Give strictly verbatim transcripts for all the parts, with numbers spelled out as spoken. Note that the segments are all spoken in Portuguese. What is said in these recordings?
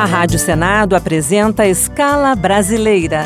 A Rádio Senado apresenta Escala Brasileira.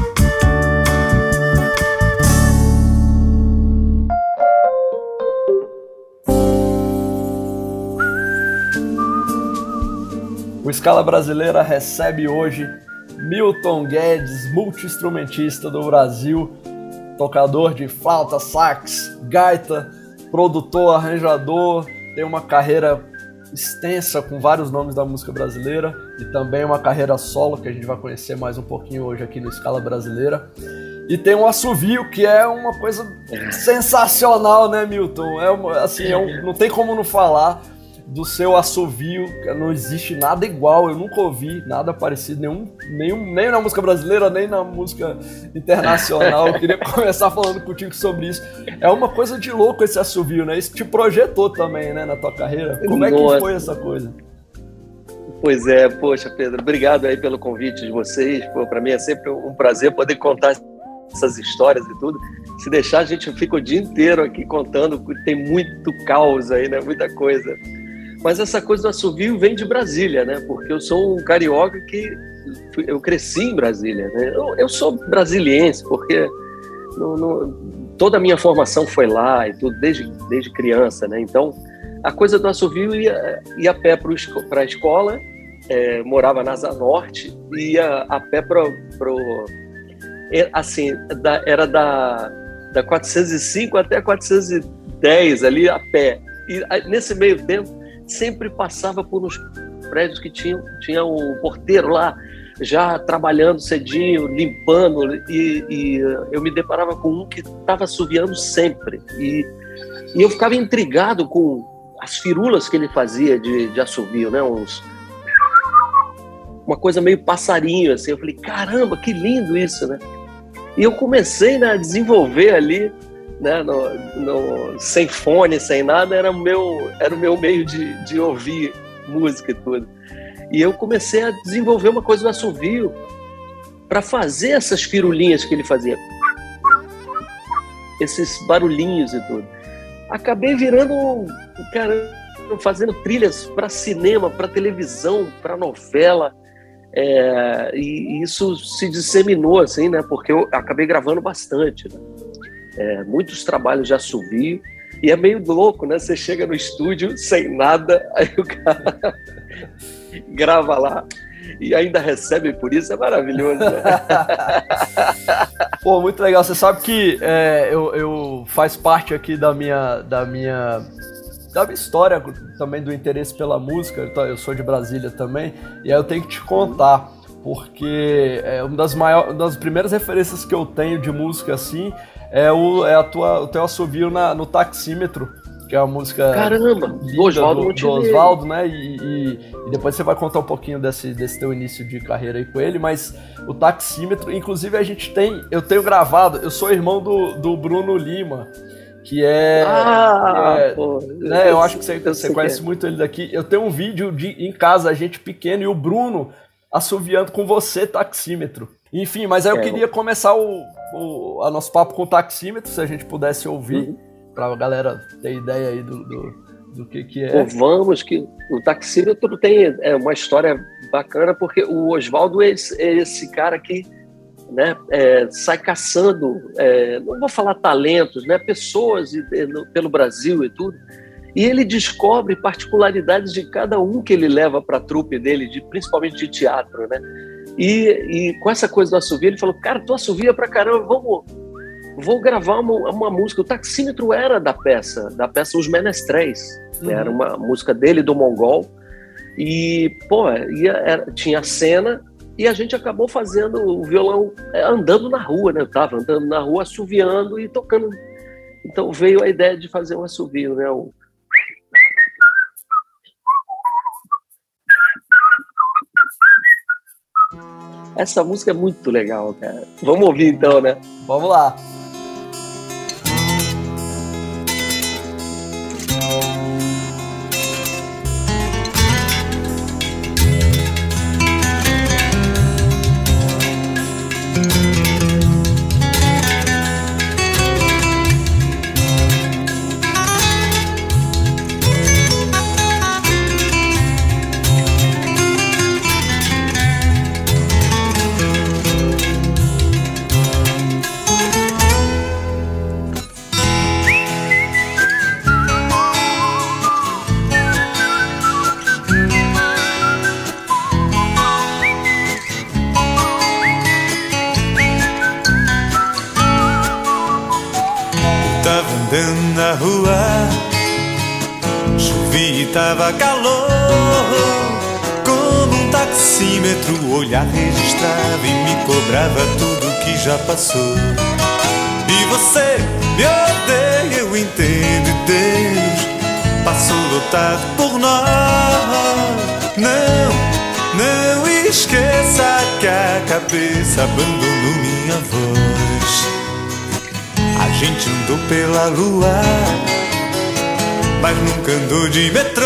O Escala Brasileira recebe hoje Milton Guedes, multi-instrumentista do Brasil, tocador de flauta, sax, gaita, produtor, arranjador, tem uma carreira extensa com vários nomes da música brasileira e também uma carreira solo que a gente vai conhecer mais um pouquinho hoje aqui no Escala Brasileira. E tem um assovio que é uma coisa sensacional, né, Milton? É uma, assim, é um, não tem como não falar do seu assovio, não existe nada igual, eu nunca ouvi nada parecido, nenhum, nenhum, nem na música brasileira, nem na música internacional. Eu queria começar falando contigo sobre isso. É uma coisa de louco esse assovio, né? Isso te projetou também, né, na tua carreira. Como é que Nossa. foi essa coisa? Pois é, poxa, Pedro, obrigado aí pelo convite de vocês. Pô, para mim é sempre um prazer poder contar essas histórias e tudo. Se deixar, a gente fica o dia inteiro aqui contando, tem muito caos aí, né? Muita coisa. Mas essa coisa do assovio vem de Brasília, né? Porque eu sou um carioca que eu cresci em Brasília, né? Eu, eu sou brasiliense, porque no, no, toda a minha formação foi lá e tudo, desde, desde criança, né? Então, a coisa do assovio ia, ia a pé para a escola, é, morava na Asa Norte, ia a pé para o... Assim, da, era da, da quatrocentos e cinco até quatrocentos e dez ali a pé. E nesse meio tempo, sempre passava por uns prédios que tinham tinha o porteiro lá, já trabalhando cedinho, limpando, e, e eu me deparava com um que estava assoviando sempre. E, e eu ficava intrigado com as firulas que ele fazia de, de assovio, né? Uns, uma coisa meio passarinho, assim. Eu falei, caramba, que lindo isso, né? E eu comecei, né, a desenvolver ali, né, no, no, sem fone, sem nada, era o meu, era o meu meio de, de ouvir música e tudo. E eu comecei a desenvolver uma coisa no assovio para fazer essas firulinhas que ele fazia, esses barulhinhos e tudo. Acabei virando, cara, fazendo trilhas para cinema, para televisão, para novela, é, e isso se disseminou, assim, né, porque eu acabei gravando bastante, né? É, muitos trabalhos de assovio, e é meio louco, né? Você chega no estúdio sem nada, aí o cara grava lá e ainda recebe por isso, é maravilhoso, né? Pô, muito legal. Você sabe que é, eu, eu faz parte aqui da minha, da minha da minha história também, do interesse pela música. Eu sou de Brasília também, e aí eu tenho que te contar, porque é uma das maiores, uma das primeiras referências que eu tenho de música assim é o, é a tua, o teu assovio na, no Taxímetro, que é uma música Caramba, do Oswaldo, do Oswaldo, né? E, e, e depois você vai contar um pouquinho desse, desse teu início de carreira aí com ele, mas o Taxímetro, inclusive a gente tem, eu tenho gravado, eu sou irmão do, do Bruno Lima, que é... Ah, que é, pô, né, eu, eu acho que você, você conhece muito ele daqui. Eu tenho um vídeo de, em casa, a gente pequeno, e o Bruno assoviando com você, Taxímetro. Enfim, mas aí eu é, queria começar o, o a nosso papo com o Taxímetro, se a gente pudesse ouvir, uhum. Pra galera ter ideia aí do, do, do que que é. Pô, vamos, que o Taxímetro tem é, uma história bacana, porque o Oswaldo é esse, é esse cara que, né, é, sai caçando, é, não vou falar talentos, né, pessoas e, e, no, pelo Brasil e tudo, e ele descobre particularidades de cada um que ele leva para a trupe dele, de, principalmente de teatro, né? E, e com essa coisa do assovio, ele falou, cara, tu assovia pra caramba, vamos, vou gravar uma, uma música. O Taxímetro era da peça, da peça Os Menestréis, uhum. Né? Era uma música dele, do Mongol, e, pô, ia, era, tinha a cena, e a gente acabou fazendo o violão, andando na rua, né? Eu tava andando na rua, assoviando e tocando. Então veio a ideia de fazer um assovio, né? O... Essa música é muito legal, cara. Vamos ouvir então, né? Vamos lá. Chovia e tava calor, como um taxímetro, o olhar registrava e me cobrava tudo que já passou. E você me odeia, eu entendo, e Deus passou lotado por nós. Não, não esqueça que a cabeça abandonou minha voz. A gente andou pela lua, mas nunca andou de metrô.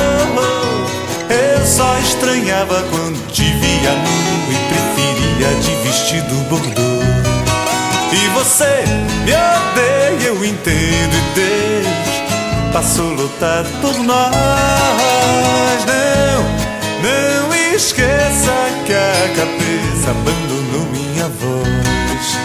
Eu só estranhava quando te via nu e preferia de vestido bordô. E você me odeia, eu entendo, e Deus passou lotado por nós. Não, não esqueça que a cabeça abandonou minha voz.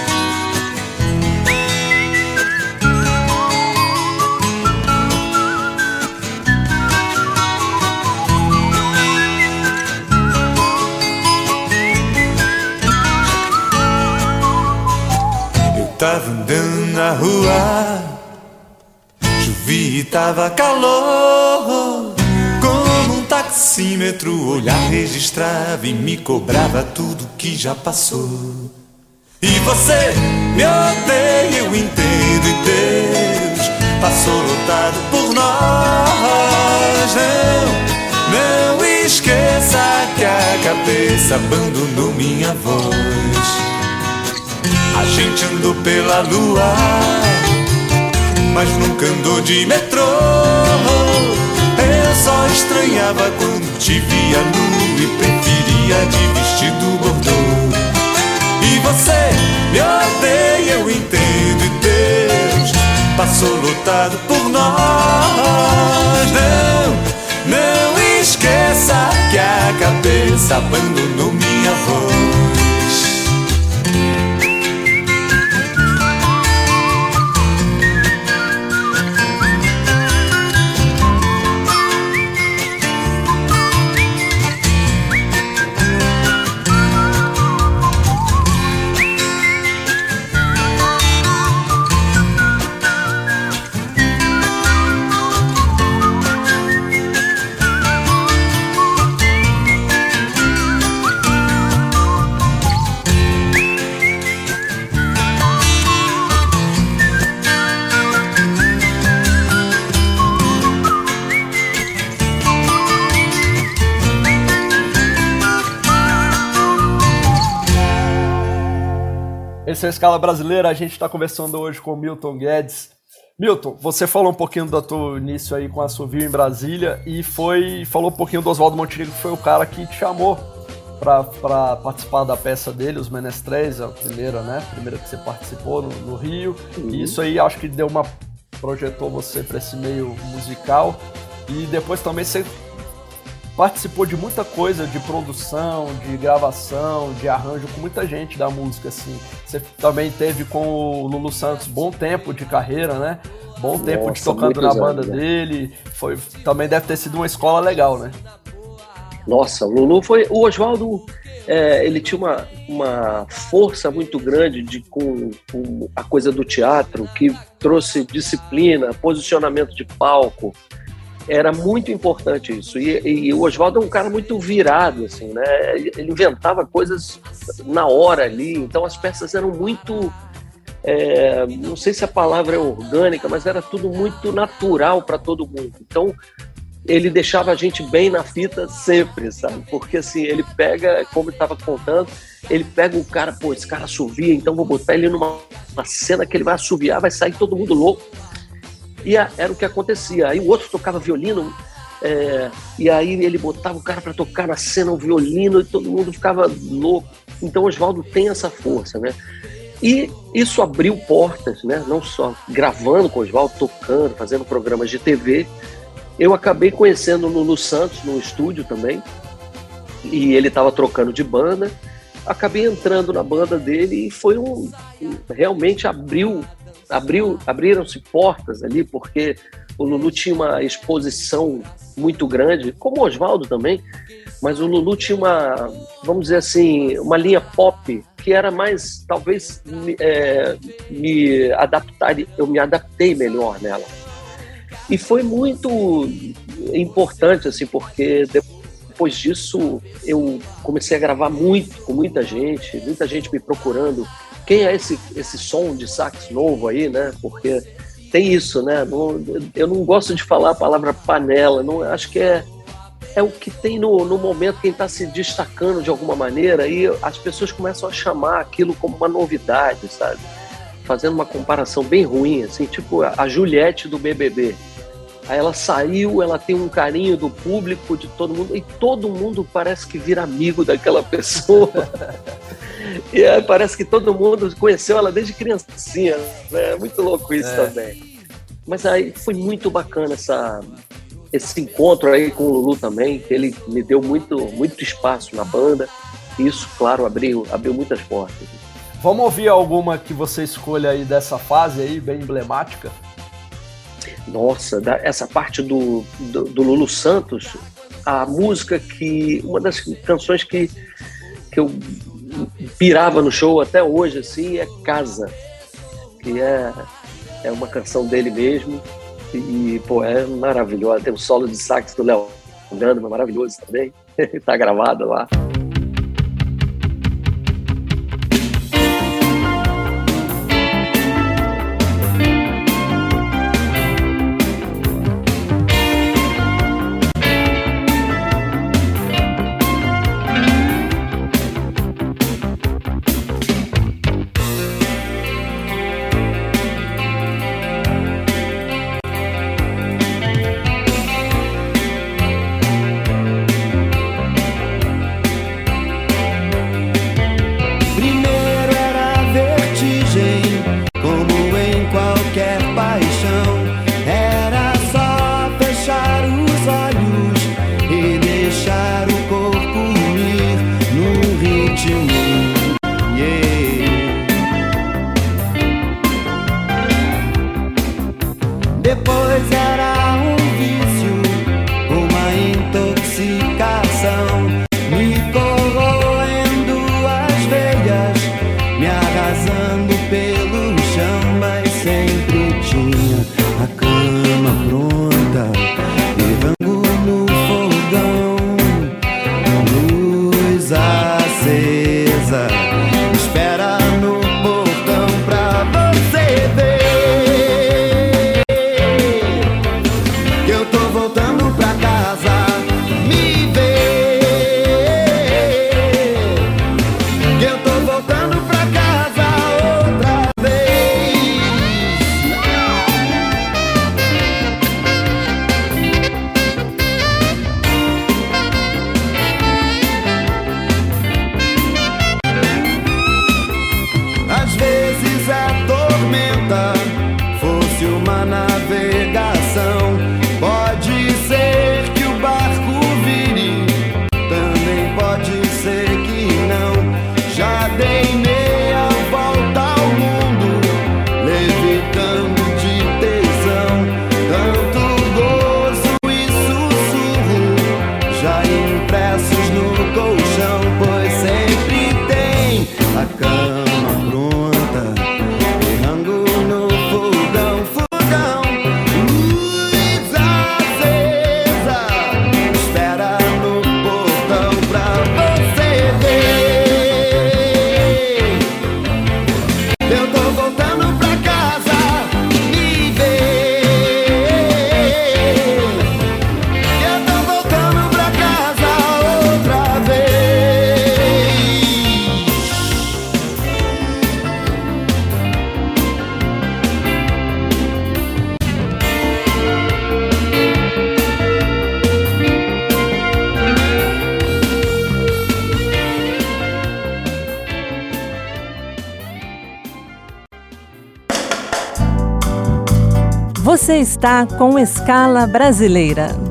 Tava andando na rua, chovia e tava calor, como um taxímetro, o olhar registrava e me cobrava tudo que já passou. E você me odeia, eu entendo, e Deus passou lotado por nós. Não, não esqueça que a cabeça abandonou minha voz. A gente andou pela lua, mas nunca andou de metrô. Eu só estranhava quando te via nu e preferia de vestido bordô. E você me odeia, eu entendo, e Deus passou lotado por nós. Não, não esqueça que a cabeça abandonou minha voz. Esse é a Escala Brasileira, a gente está conversando hoje com o Milton Guedes. Milton, você falou um pouquinho do teu início aí com a Assovio em Brasília e foi, falou um pouquinho do Oswaldo Montenegro, que foi o cara que te chamou para participar da peça dele, Os Menestréis, a primeira, né? A primeira que você participou no, no Rio. Uhum. E isso aí acho que deu uma projetou você para esse meio musical. E depois também você participou de muita coisa, de produção, de gravação, de arranjo com muita gente da música, assim. Você também teve com o Lulu Santos bom tempo de carreira, né? Bom tempo Nossa, de tocando na banda anos, né? dele. Foi, também deve ter sido uma escola legal, né? Nossa, o Lulu foi... O Oswaldo, é, ele tinha uma, uma força muito grande de, com, com a coisa do teatro, que trouxe disciplina, posicionamento de palco. Era muito importante isso. E, e o Oswaldo é um cara muito virado, assim, né? Ele inventava coisas na hora ali. Então as peças eram muito... É, não sei se a palavra é orgânica, mas era tudo muito natural para todo mundo. Então ele deixava a gente bem na fita sempre, sabe? Porque assim, ele pega, como ele estava contando, ele pega o cara, pô, esse cara assovia, então vou botar ele numa uma cena que ele vai assoviar, vai sair todo mundo louco. E a, era o que acontecia. Aí o outro tocava violino, é, e aí ele botava o cara para tocar na cena o violino e todo mundo ficava louco. Então o Oswaldo tem essa força, né? E isso abriu portas, né? Não só gravando com o Oswaldo, tocando, fazendo programas de T V. Eu acabei conhecendo o Lulu Santos no estúdio também, e ele estava trocando de banda. Acabei entrando na banda dele e foi um... realmente abriu... Abriu, abriram-se portas ali, porque o Lulu tinha uma exposição muito grande, como o Oswaldo também, mas o Lulu tinha uma, vamos dizer assim, uma linha pop que era mais, talvez, é, me adaptar, eu me adaptei melhor nela. E foi muito importante, assim, porque depois disso eu comecei a gravar muito, com muita gente, muita gente me procurando. Quem é esse, esse som de sax novo aí, né? Porque tem isso, né? Não, eu não gosto de falar a palavra panela, não, acho que é, é o que tem no, no momento, quem está se destacando de alguma maneira, e as pessoas começam a chamar aquilo como uma novidade, sabe? Fazendo uma comparação bem ruim, assim, tipo a Juliette do B B B. Aí ela saiu, ela tem um carinho do público, de todo mundo, e todo mundo parece que vira amigo daquela pessoa. E aí parece que todo mundo conheceu ela desde criancinha, né? É muito louco isso é. também. Mas aí foi muito bacana essa, esse encontro aí com o Lulu também, que ele me deu muito, muito espaço na banda. E isso, claro, abriu, abriu muitas portas. Vamos ouvir alguma que você escolha aí dessa fase aí, bem emblemática? Nossa, essa parte do, do, do Lulu Santos, a música que... Uma das canções que, que eu pirava no show até hoje, assim, é Casa, que é, é uma canção dele mesmo, e, pô, é maravilhosa. Tem o solo de sax do Léo Gandman, maravilhoso também, tá gravado lá. Você está com Escala Brasileira.